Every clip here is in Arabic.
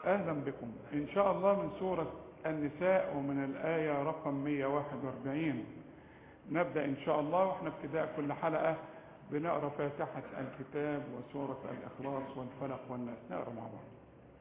أهلا بكم إن شاء الله من سورة النساء ومن الآية رقم 141 نبدأ إن شاء الله. وإحنا ابتداء كل حلقة بنقرأ فاتحة الكتاب وسورة الإخلاص والفلق والناس. نقرأ مع بعض.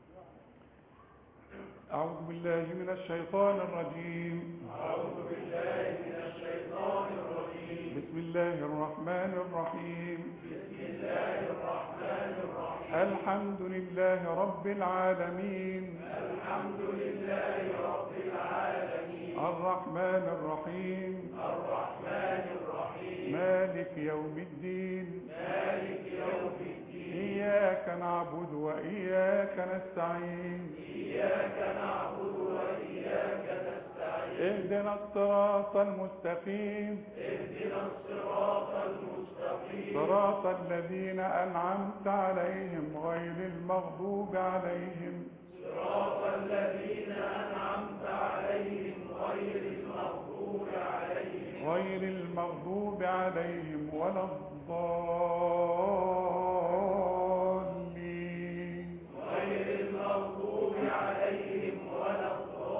أعوذ بالله من الشيطان الرجيم. أعوذ بالله من الشيطان الرجيم. بسم الله الرحمن الرحيم. بسم الله الرحمن الرحيم. الحمد لله رب العالمين. الحمد لله رب العالمين. الرحمن الرحيم. الرحمن الرحيم. مالك يوم الدين. مالك يوم الدين. إياك نعبد وإياك نستعين. إياك نعبد وإياك نستعين. اهدنا الصراط المستقيم. اهدنا الصراط المستقيم. صراط الذين أنعمت عليهم غير المغضوب عليهم. صراط الذين أنعمت عليهم غير المغضوب عليهم ولا الضالين. غير المغضوب عليهم ولا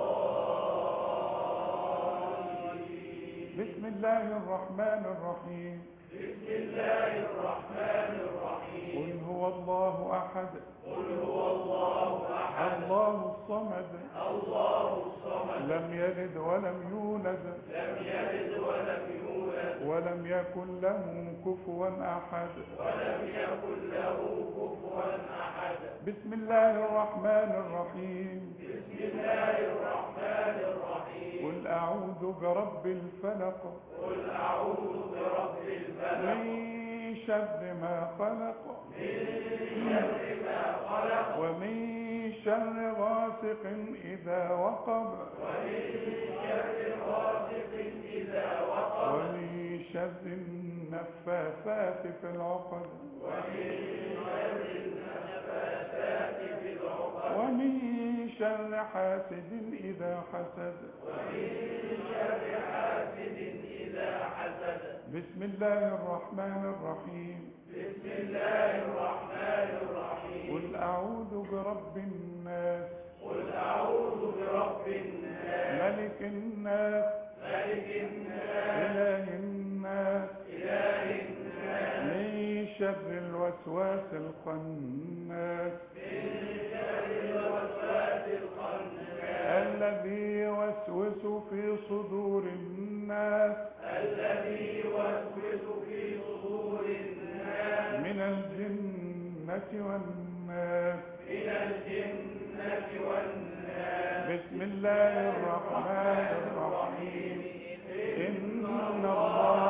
الضالين. بسم الله الرحمن الرحيم. بسم الله الرحمن الرحيم. قل هو الله أحد. قل هو الله أحد. الله الصمد. الله الصمد. لم يلد ولم يولد. لم يلد ولم يولد. ولم يكن له كفوا أحد. ولم يكن له كفوا أحد. بسم الله الرحمن الرحيم. بسم الله الرحمن الرحيم. قل أعوذ برب الفلق. قل أعوذ برب الفلق. من شر ما خلق. من شر ما خلق. ومن شر غاسق إذا وقب. ومن شر غاسق إذا وقب. ومن شر النفاثات في العقد. ومن شر النفاثات في العقد. ومن شر حاسد إذا حسد. ومن شر حاسد إذا حسد. بسم الله الرحمن الرحيم. بسم الله الرحمن الرحيم. قل أعوذ برب الناس. قل أعوذ برب الناس. ملك الناس. ملك الناس. إله الناس. إله الناس. من شر الوسواس الخناس. من شر الوسواس الخناس. الذي يوسوس في صدور الناس. الذي يوسوس في صدور الناس. من الجنة والناس. من الجنة والناس. بسم الله الرحمن الرحيم. إن الله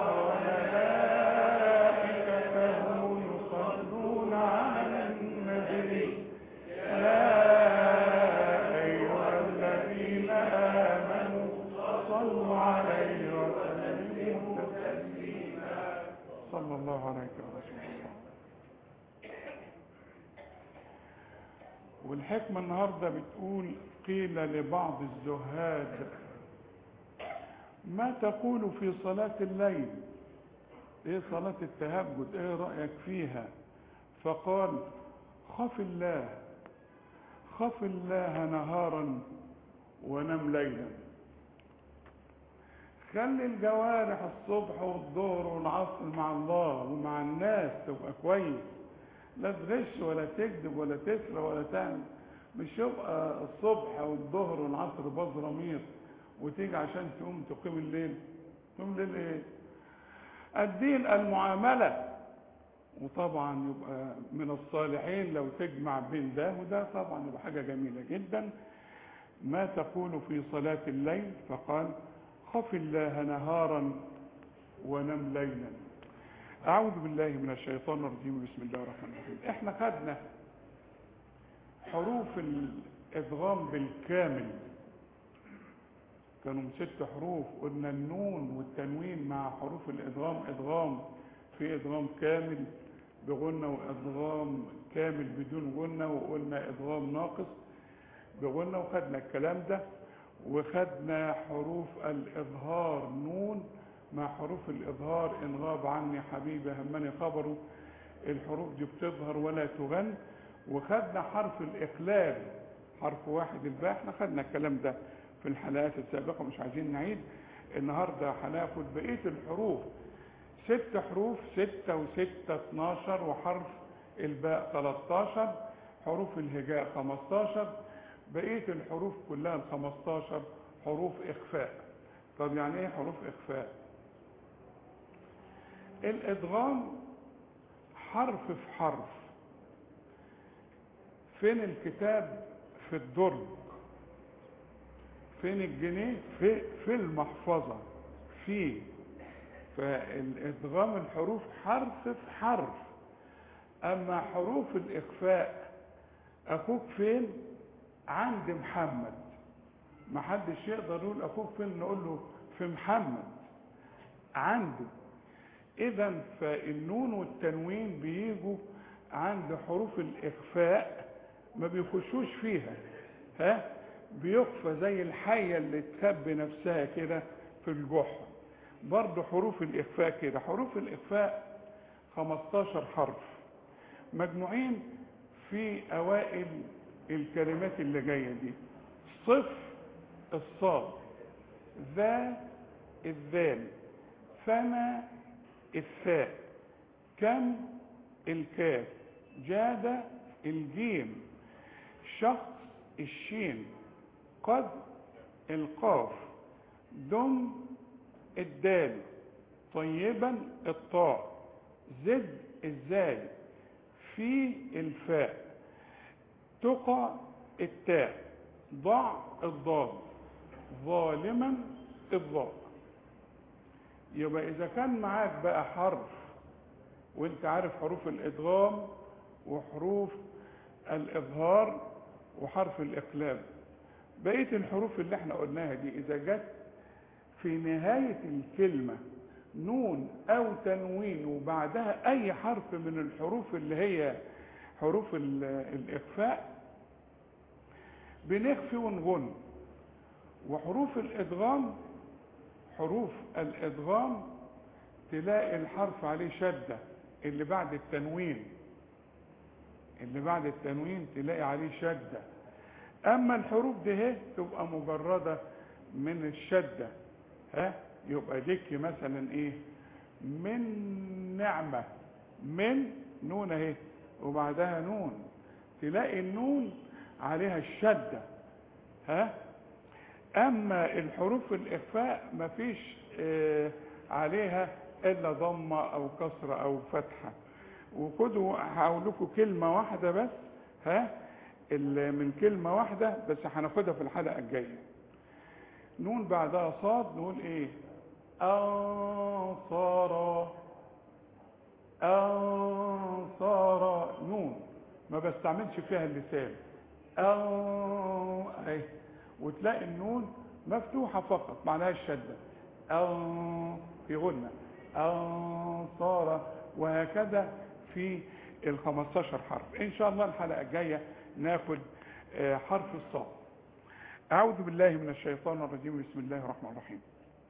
وملائكته يصلون على النبي. يا أيها الذين آمنوا صلوا عليه وسلموا تسليما. صلى الله عليك يا رسول الله. والحكمة النهاردة بتقول قيل لبعض الزهاد ما تقول في صلاة الليل؟ ايه صلاة التهجد؟ ايه رأيك فيها؟ فقال خف الله نهارا ونم ليلا. خلي الجوارح الصبح والظهر والعصر مع الله ومع الناس تبقى كويس، لا تغش ولا تكذب ولا تسرق ولا تعمل. مش يبقى الصبح والظهر والعصر بزرامير وتيجي عشان تقيم الليل. تقيم الليل ايه؟ الدين المعاملة. وطبعا يبقى من الصالحين لو تجمع بين ده وده، طبعا يبقى حاجة جميلة جدا. ما تقول في صلاة الليل؟ فقال خف الله نهارا ونم ليلا. أعوذ بالله من الشيطان الرجيم. بسم الله الرحمن الرحيم. احنا خدنا حروف الإدغام بالكامل، كانوا 6 حروف. قلنا النون والتنوين مع حروف الإدغام إدغام في إدغام كامل بغنة، وإدغام كامل بدون غنة، وقلنا إدغام ناقص بغنة، وخدنا الكلام ده. وخدنا حروف الإظهار نون مع حروف الإظهار إن غاب عني حبيبي همني خبره. الحروف دي بتظهر ولا تغن. وخدنا حرف الإقلاب حرف واحد الباء. احنا خدنا الكلام ده في الحلقات السابقة، مش عايزين نعيد. النهاردة هناخد بقية الحروف، 6 حروف، 6 و6 12، وحرف الباء 13، حروف الهجاء 15، بقية الحروف كلها ال15 حروف إخفاء. طب يعني ايه حروف إخفاء؟ الإدغام حرف في حرف. فين الكتاب؟ في الدرج. فين الجنيه؟ في المحفظة. فالإدغام الحروف حرف في حرف. أما حروف الإخفاء، أخوك فين؟ عند محمد. محدش يقدر يقول أخوك فين، نقول له في محمد عنده. إذا فالنون والتنوين بيجوا عند حروف الإخفاء، ما بيخشوش فيها، بيخفى زي الحية اللي تخبي نفسها كده في الجحر. برضه حروف الإخفاء كده. حروف الإخفاء 15 حرف مجموعين في أوائل الكلمات اللي جاية دي. صف الصاد، ذا الذال، فما الثاء، كم الكاف، جاد الجيم، شخص الشين، قد القاف، دم الدال، طيبا الطاء، زد الزاي، في الفاء، تقى التاء، ضع الضاد، ظالما الضاء. يبقى إذا كان معاك بقى حرف، وانت عارف حروف الإدغام وحروف الإظهار وحرف الإقلاب، بقية الحروف اللي احنا قلناها دي إذا جت في نهاية الكلمة نون أو تنوين وبعدها أي حرف من الحروف اللي هي حروف الإخفاء، بنخفي ونغن. وحروف الإدغام، حروف الإدغام تلاقي الحرف عليه شدة، اللي بعد التنوين، اللي بعد التنوين تلاقي عليه شدة. أما الحروف دي تبقى مجردة من الشدة. يبقى ديك مثلا ايه؟ من نعمة، من نون اهي وبعدها نون، تلاقي النون عليها الشدة. اما الحروف الاخفاء مفيش عليها الا ضمة او كسرة او فتحة. وخدوا هقول لكم كلمة واحدة بس، من كلمة واحدة بس هناخدها في الحلقة الجاية. نون بعدها صاد، نقول ايه؟ انصارا، انصارا، نون ما بستعملش فيها اللسان. اهي، وتلاقي النون مفتوحة فقط معناها الشدة، في غنة، انصارا، وهكذا في ال15 حرف. ان شاء الله الحلقة الجاية ناخد حرف الصاد. أعوذ بالله من الشيطان الرجيم. بسم الله الرحمن الرحيم.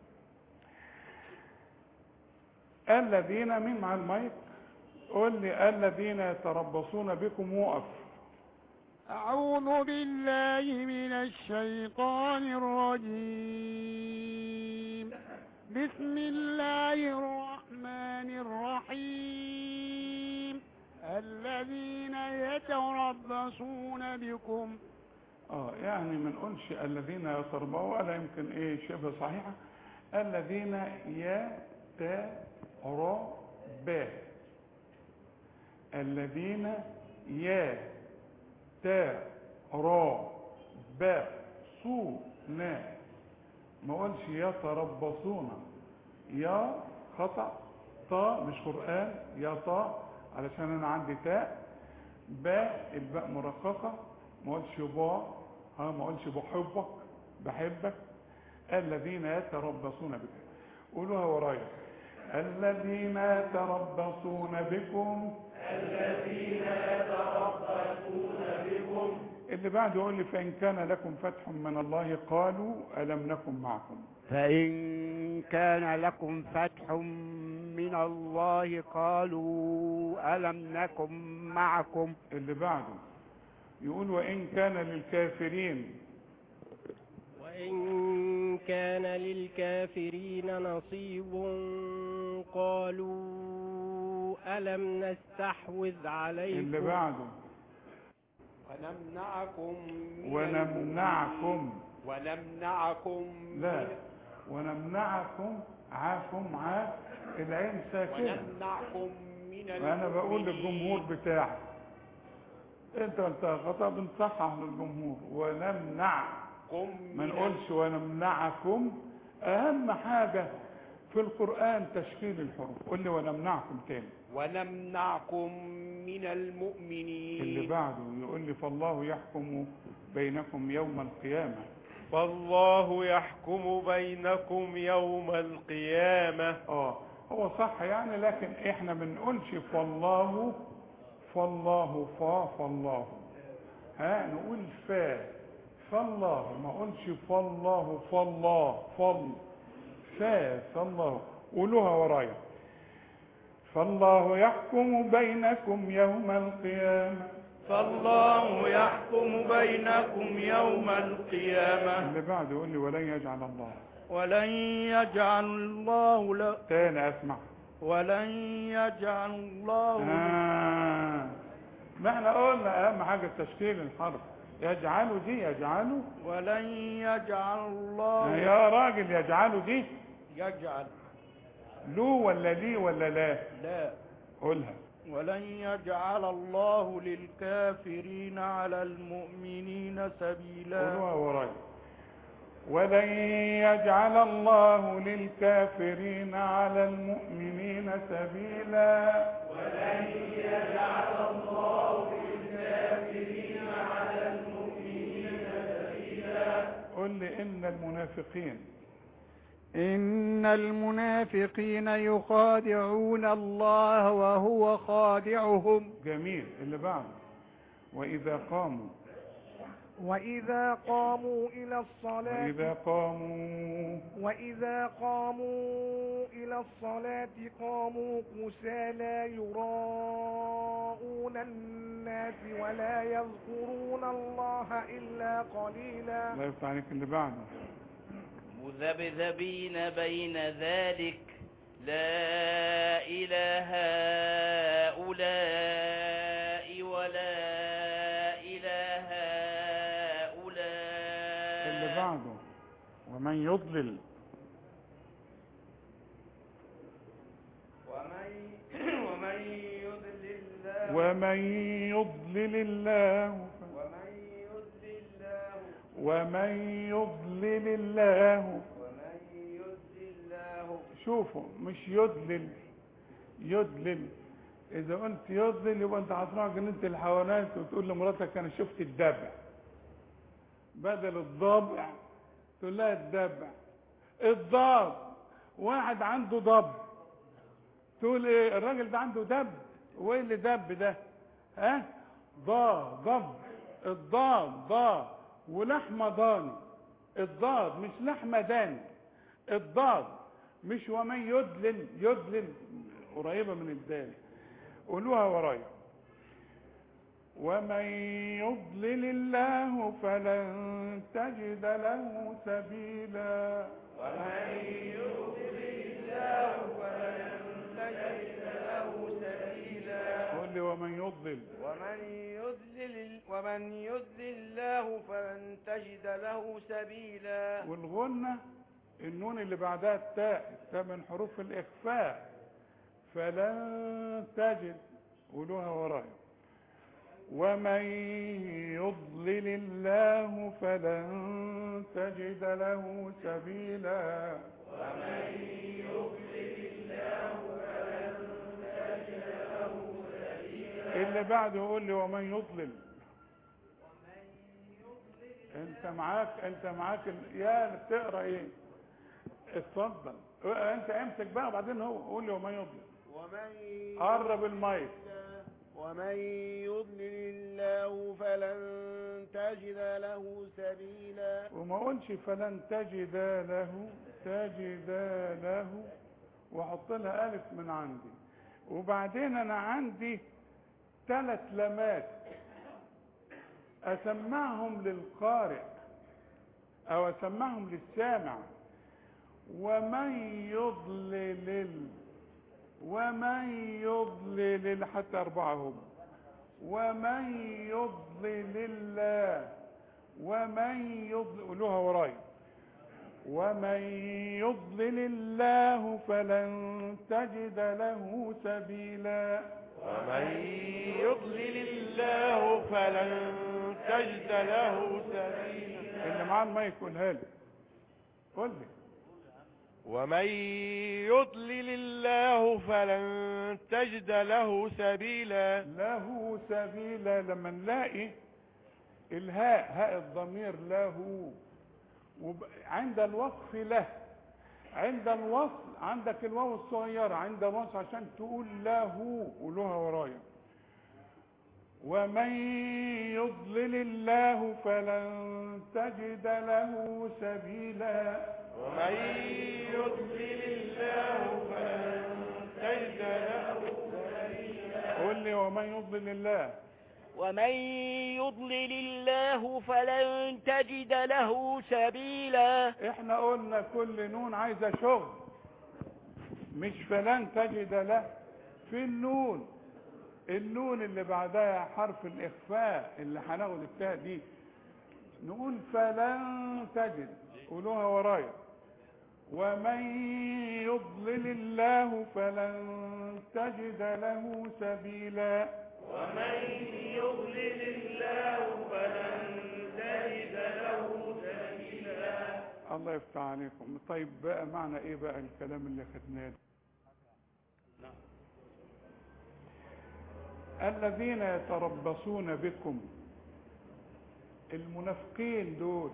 الذين، مين مع المايك؟ قول لي الذين يتربصون بكم. وقف. أعوذ بالله من الشيطان الرجيم. بسم الله الرحمن الرحيم. الذين يتربصون بكم. يعني ما نقولش الذين يتربصون، ولا يمكن ايه شبه صحيحة. الذين يتربصون، الذين يتربصون، ما قولش يتربصون. يا خطأ، طا مش قرآن، يا طا علشان انا عندي تاء. باء الباء مرققة، ما قولش باء، ما قولش بحبك، بحبك. الذين يتربصون بكم. قولوها ورايا. الذين يتربصون بكم، الذين يتربصون بكم. اللي بعد يقول لي فإن كان لكم فتح من الله قالوا ألم نكن معكم. فإن كان لكم فتح من الله قالوا ألم نكن معكم. اللي بعده يقول وإن كان للكافرين. وإن كان للكافرين نصيب قالوا ألم نستحوذ عليكم اللي بعده ونمنعكم لا، ونمنعكم عاكم عاك العين ساكنة. ونمنعكم من وأنا بقول للجمهور بتاعك، أنت خطأ، بنصحح للجمهور. ونمنعكم، ما نقولش ونمنعكم. أهم حاجة في القرآن تشكيل الحروف. قل لي ونمنعكم تاني. ونمنعكم من المؤمنين. اللي بعده يقول لي فالله يحكم بينكم يوم القيامة. فالله يحكم بينكم يوم القيامة. هو صح يعني، لكن احنا بنقولش فالله فالله نقول فالله، ما قولش فالله فالله. قولوها ورايا. فالله يحكم بينكم يوم القيامة. فالله يحكم بينكم يوم القيامة. اللي بعده يقول لي ولن يجعل الله. ولن يجعل الله تاني اسمع. ولن يجعل الله ما احنا قلنا اهم حاجة تشكيل الحرف. يجعله دي يجعله. ولن يجعل الله يا راجل يجعله دي يجعل له ولا لي ولا لا؟ لا. قولها. ولن يجعل الله للكافرين على المؤمنين سبيلا. قولوها ورايا. ولن يجعل الله للكافرين على المؤمنين سبيلا. ولن يجعل الله للكافرين على المؤمنين سبيلا. قل لي إن المنافقين يخادعون الله وهو خادعهم. جميل. اللي بعده وإذا قاموا إلى الصلاة وإذا قاموا إلى الصلاة قاموا كسالى يراءون الناس ولا يذكرون الله إلا قليلا. الله يفتح عليك. اللي بعده مذبذبين بين ذلك لا إله هؤلاء ولا إله هؤلاء. اللي بعده ومن يضلل الله شوفوا، مش يضلل. اذا قلت يضلل يبقى انت هتروح جنينة الحيوانات وتقول لمراتك انا شفت الدبع، بدل الضبع تقول لها الدبع. الضب، واحد عنده ضب تقول ايه؟ الراجل ده عنده دب. وايه اللي دب ده؟ ضب. الضاد ولحمه ضاني. الضاد مش لحمه داني. الضاد مش ومن يدلل قريبه من الدال. قولوها ورايا. ومن يضلل الله فلن تجد له سبيلا. ومن يضلل الله فلن تجد له سبيلا. قل لي ومن يضلل الله فلن تجد له سبيلا. والغنة النون اللي بعدها التاء من حروف الإخفاء. فلن تجد. قولوها ورايا. ومن يضلل الله فلن تجد له سبيلا. ومن يضلل الله فلن تجد له سبيلا. اللي بعده يقول لي ومن يضلل. انت معاك يا بتقرا ايه؟ اتفضل انت امسك بقى وبعدين هو قول لي ومن يضلل. قرب المايك. ومن يضلل الله فلن تجد له سبيلا. وما اقولش فلن تجد له واحط لها الف من عندي. وبعدين انا عندي 3 لمات. اسمعهم للقارئ او اسمعهم للسامع. ومن يضلل حتى 4 هم. ومن يضلل الله قولوها ورايا. ومن يضلل الله فلن تجد له سبيلا. ومن يضلل الله فلن تجد له سبيلا. اللي معاه المايك قولها لي. قول لي. ومن يضلل الله فلن تجد له سبيلا. له سبيلا. لما نلاقي الهاء هاء الضمير له، عند الوقف له، عند الوصل عندك الواو الصغيرة، عند الوصل عشان تقول له قولوها ورايا. ومن يضلل الله فلن تجد له سبيلا. ومن يضلل الله فلن تجد له سبيلا. قول لي. ومن يضلل الله. ومن يضلل الله فلن تجد له سبيلا. احنا قلنا كل نون عايزة شغل، مش فلن تجد له. في النون اللي بعدها حرف الإخفاء اللي هناخد التاء دي، نقول فلن تجد. قولوها ورايا. ومن يضلل الله فلن تجد له سبيلا. ومن يضلل الله فلن تجد له سبيلا. الله يفتح عليكم. طيب بقى معنى ايه بقى الكلام اللي خدناه؟ الذين يتربصون بكم، المنافقين دول.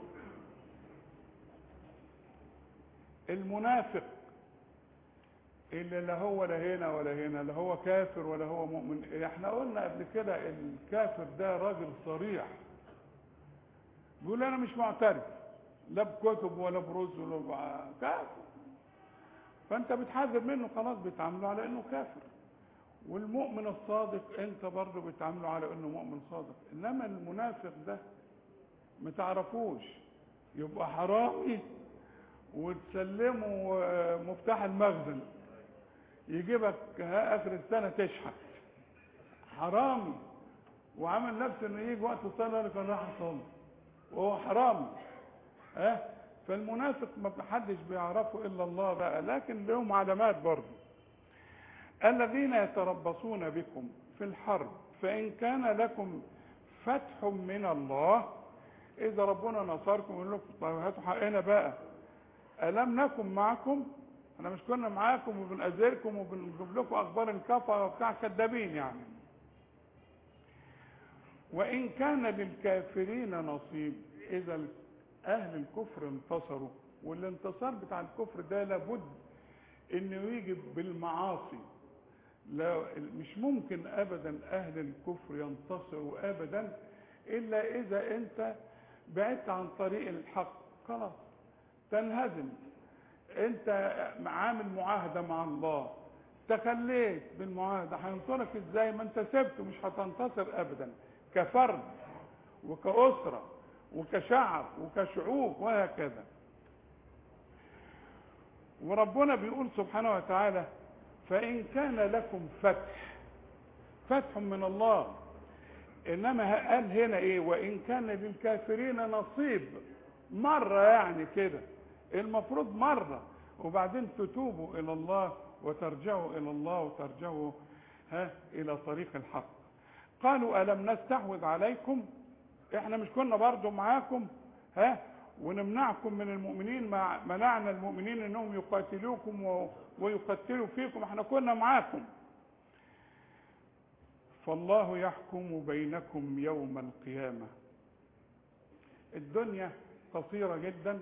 المنافق اللي لا هو لا هنا ولا هنا، لا هو كافر ولا هو مؤمن. احنا قلنا قبل كده الكافر ده راجل صريح، بيقول انا مش معترف لا بكتب ولا برز ولا كافر، فانت بتحذر منه خلاص، بتعامله على انه كافر. والمؤمن الصادق انت برضه بتعامله على انه مؤمن صادق. انما المنافق ده ما تعرفوش، يبقى حرامي وتسلمه مفتاح المخزن، يجيبك اخر السنه تشحت. حرامي وعمل نفسه انه يجي وقت الصلاه اللي كان راح يصلي وهو حرامي. فالمنافق ما حدش بيعرفه الا الله بقى، لكن لهم علامات برضه. الذين يتربصون بكم في الحرب فإن كان لكم فتح من الله، إذا ربنا نصركم يقول لكم طيب هاتوا حقنا بقى، ألم نكن معكم؟ أنا مش كنا معاكم وبنأذركم وبنجيب لكم أخبار الكفرة وبتاع كذابين يعني. وإن كان للكافرين نصيب، إذا أهل الكفر انتصروا، والانتصار بتاع الكفر ده لابد إنه يجي بالمعاصي. لا، مش ممكن ابدا اهل الكفر ينتصروا ابدا الا اذا انت بعدت عن طريق الحق، خلاص تنهزم. انت عامل معاهده مع الله، تخليت بالمعاهده، هينصرك ازاي؟ ما انت سبته، مش هتنتصر ابدا كفرد وكأسره وكشعب وكشعوب وهكذا. وربنا بيقول سبحانه وتعالى فإن كان لكم فتح من الله. إنما قال هنا إيه؟ وإن كان للكافرين نصيب، مرة يعني كده، المفروض مرة، وبعدين تتوبوا إلى الله وترجعوا إلى الله وترجعوا إلى طريق الحق. قالوا ألم نستحوذ عليكم؟ إحنا مش كنا برضو معاكم ونمنعكم من المؤمنين؟ منعنا المؤمنين انهم يقاتلوكم ويقتلوا فيكم، احنا كنا معاكم. فالله يحكم بينكم يوم القيامة. الدنيا قصيرة جدا،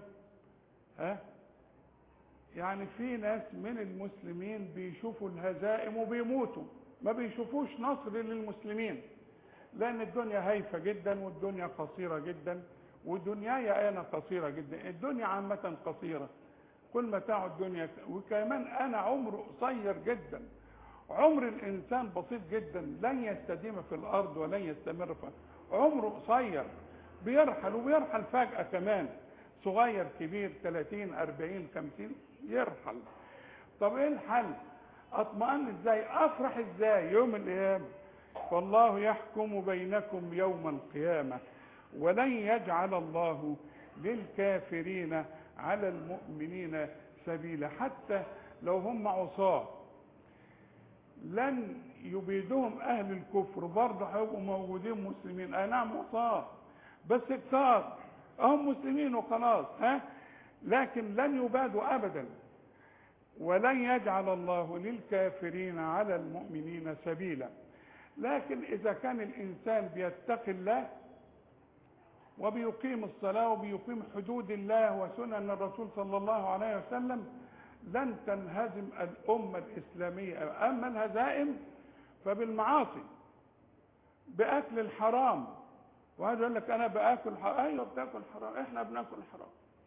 يعني في ناس من المسلمين بيشوفوا الهزائم وبيموتوا، ما بيشوفوش نصر للمسلمين، لان الدنيا هايفة جدا والدنيا قصيرة جدا، ودنياي انا قصيرة جدا. الدنيا عامة قصيرة، كل متاع الدنيا، وكمان انا عمره قصير جدا، عمر الإنسان بسيط جدا، لن يستديم في الأرض ولن يستمر في عمره قصير، بيرحل وبيرحل فجأة كمان، صغير كبير 30 40 50 يرحل. طب ايه الحل؟ اطمئن ازاي؟ افرح ازاي يوم القيامة؟ والله يحكم بينكم يوم القيامة ولن يجعل الله للكافرين على المؤمنين سبيلا. حتى لو هم عصاة لن يبيدهم اهل الكفر، برضه هيبقوا موجودين مسلمين. اي نعم عصاة بس كتار، هم مسلمين وخلاص، لكن لن يبادوا ابدا. ولن يجعل الله للكافرين على المؤمنين سبيلا. لكن اذا كان الانسان بيتقي الله وبيقيم الصلاة وبيقيم حدود الله وسنن الرسول صلى الله عليه وسلم لن تنهزم الأمة الإسلامية. أما الهزائم فبالمعاصي، بأكل الحرام. وهذا يقول لك أنا بأكل حرام. أيوة بتأكل حرام، إحنا بنأكل حرام.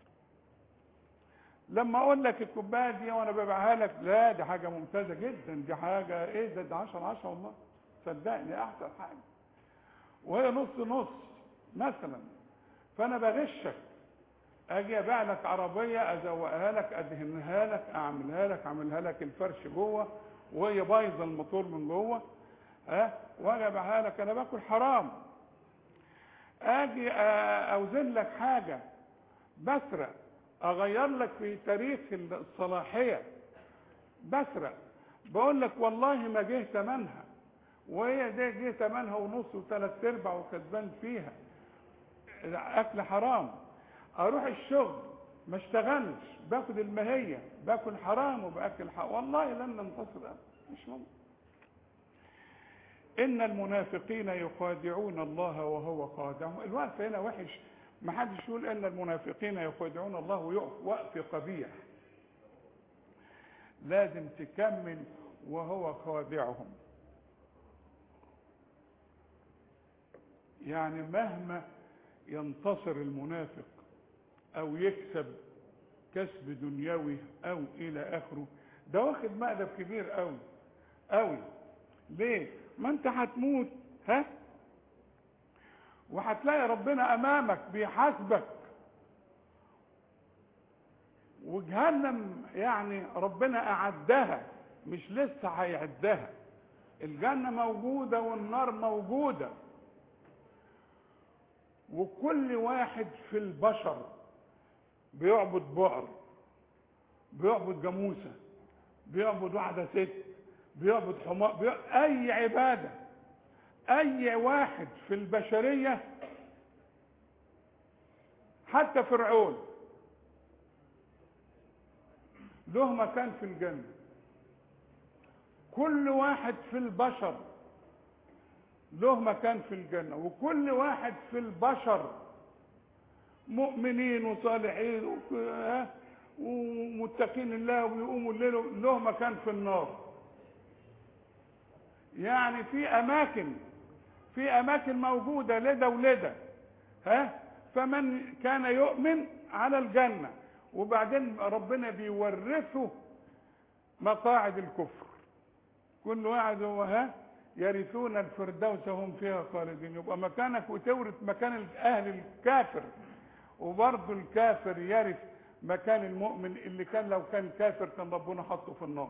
لما أقول لك الكوباية دي وأنا ببيعها لك، لا دي حاجة ممتازة جدا، دي حاجة إيه ده 10/10 والله، صدقني أحسن حاجة، وهي نص مثلا. فأنا بغشك، اجي ابيع لك عربيه، ازوقها لك، ادهنها لك، اعملها لك الفرش جوه وهي بايظه الموتور من جوه، واجي ابيعها لك، انا باكل حرام. اجي اوزن لك حاجه، بسرق، اغير لك في تاريخ الصلاحيه، بسرق، بقول لك والله ما جه ثمنها، وهي دي جه ثمنها ونص وثلاث ارباع وكسبان فيها، اكل حرام. اروح الشغل ما اشتغلش، باخد المهية، باكل حرام وباكل حرام، والله لن ننتصر ابدا، مش ممكن. ان المنافقين يخادعون الله وهو خادعهم. الوقف هنا وحش، ما حدش يقول ان المنافقين يخادعون الله ويقف وقف قبيح، لازم تكمل وهو خادعهم. يعني مهما ينتصر المنافق او يكسب كسب دنيوي او الى اخره، ده واخد مقلب كبير قوي قوي. ليه؟ ما انت هتموت، وهتلاقي ربنا امامك بيحاسبك، وجهنم يعني ربنا اعدها، مش لسه هيعدها. الجنة موجودة والنار موجودة، وكل واحد في البشر بيعبد بقر، بيعبد جاموسه، بيعبد واحده ست، بيعبد حمار، اي عباده. اي واحد في البشريه، حتى فرعون له مكان في الجنه. كل واحد في البشر له مكان في الجنه، وكل واحد في البشر مؤمنين وصالحين ومتقين الله ويقوموا الليل له مكان في النار. يعني في اماكن موجوده لدى ولدى، فمن كان يؤمن على الجنه، وبعدين ربنا بيورثه مقاعد الكفر. كل واحد هو يرثون الفردوس هم فيها خالدين. يبقى مكانك وتورث مكان اهل الكافر، وبرضه الكافر يرث مكان المؤمن اللي كان لو كان كافر كان ربنا حطه في النار.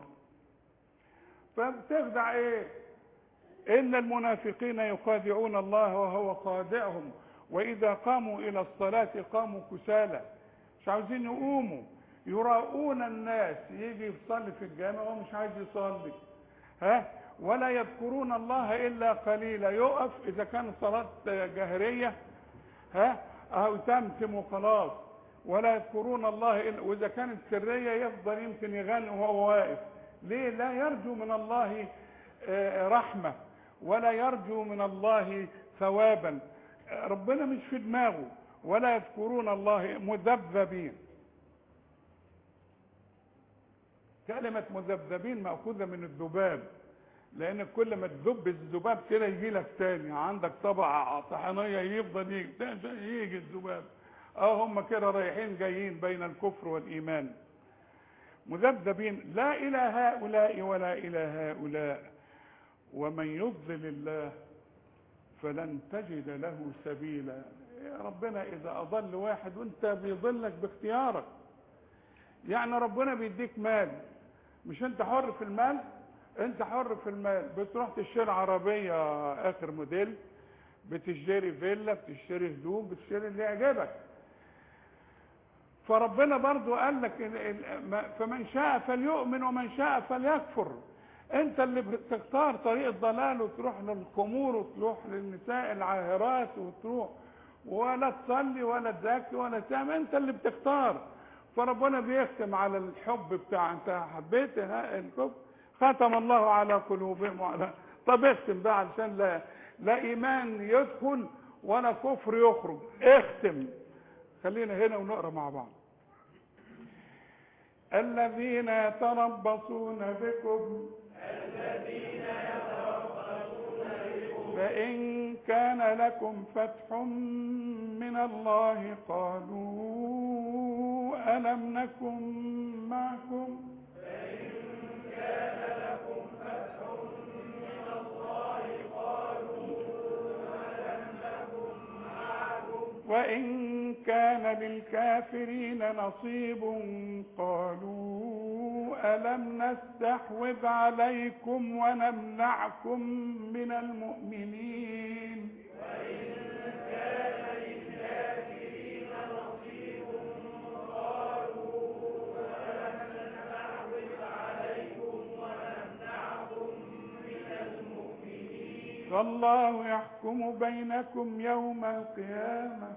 فبتخدع ايه؟ ان المنافقين يخادعون الله وهو خادعهم، واذا قاموا الى الصلاة قاموا كسالى، مش عاوزين يقوموا، يراؤون الناس. يجي يصلي في الجامع وهو مش عايز يصلي، ولا يذكرون الله الا قليلا. يقف اذا كان صلاة جهرية اهو تمتم وخلاص، ولا يذكرون الله الا، واذا كانت سريه يفضل يمكن يغني وهو واقف. ليه؟ لا يرجو من الله رحمه، ولا يرجو من الله ثوابا، ربنا مش في دماغه. ولا يذكرون الله، مذبذبين. كلمه مذبذبين ماخوذه من الذباب، لان كل ما تذب الذباب كده يجي لك تاني، عندك طبعه طحينيه يفضل يجي الذباب. هم كده رايحين جايين بين الكفر والايمان. مذبذبين لا إلى هؤلاء ولا إلى هؤلاء. ومن يضلل الله فلن تجد له سبيلا. يا ربنا إذا أضل واحد وانت بيضلك باختيارك، يعني ربنا بيديك مال، مش انت حر في المال؟ انت حر في المال، بتروح تشتري عربية آخر موديل، بتشتري فيلا، بتشتري هدوم، بتشتري اللي يعجبك. فربنا برضو قال لك فمن شاء فليؤمن ومن شاء فليكفر. انت اللي بتختار طريق الضلال وتروح للخمور وتروح للنساء العاهرات وتروح ولا تصلي ولا تزكي ولا تعمل، انت اللي بتختار. فربنا بيختم على الحب بتاع انت حبيت الحب، ختم الله على قلوبهم وعلى. طب اختم بقى علشان لا ايمان يدخل ولا كفر يخرج. اختم. خلينا هنا ونقرا مع بعض. الذين يتربصون بكم فإن كان لكم فتح من الله قالوا ألم نكن معكم وإن كان للكافرين نصيب قالوا ألم نستحوذ عليكم ونمنعكم من المؤمنين وإن كان للكافرين نصيب قالوا ألم نستحوذ عليكم ونمنعكم من المؤمنين فالله يحكم بينكم يوم القيامة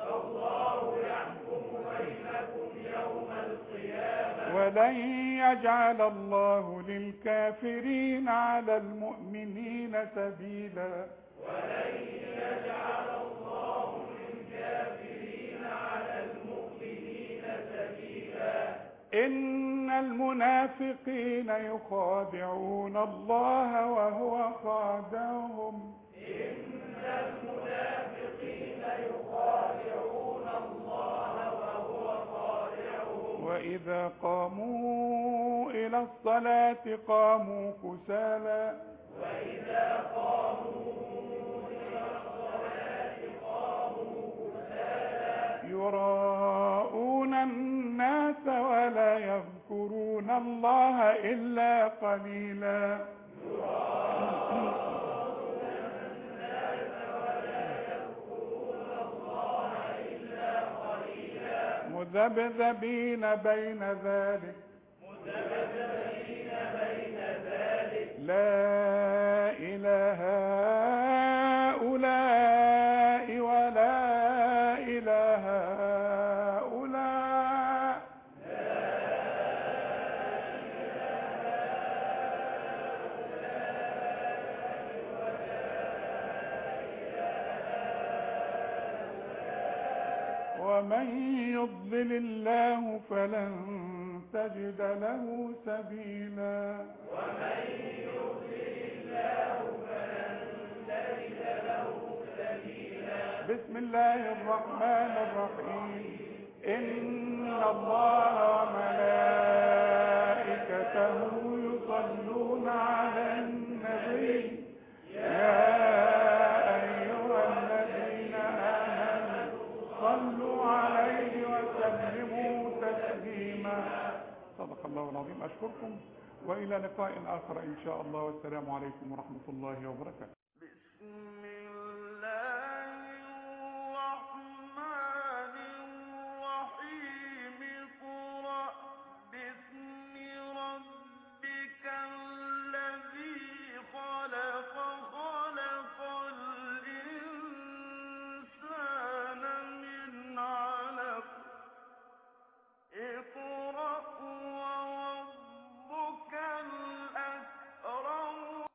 ولن يجعل الله للكافرين على المؤمنين سبيلا إن المنافقين يخادعون الله وهو خادعهم وإذا قاموا إلى الصلاة قاموا كسالى يراءون الناس ولا يذكرون الله إلا قليلا مذبذبين بين ذلك لا إله هؤلاء ولا إله هؤلاء ومن يضلل الله فلن تجد له سبيلا بسم الله الرحمن الرحيم إن الله وملائكته يصلون على النبي يا أيها الذين آمنوا صلوا عليه وسلموا تسليما. صدق الله العظيم. أشكركم وإلى لقاء آخر إن شاء الله، والسلام عليكم ورحمة الله وبركاته.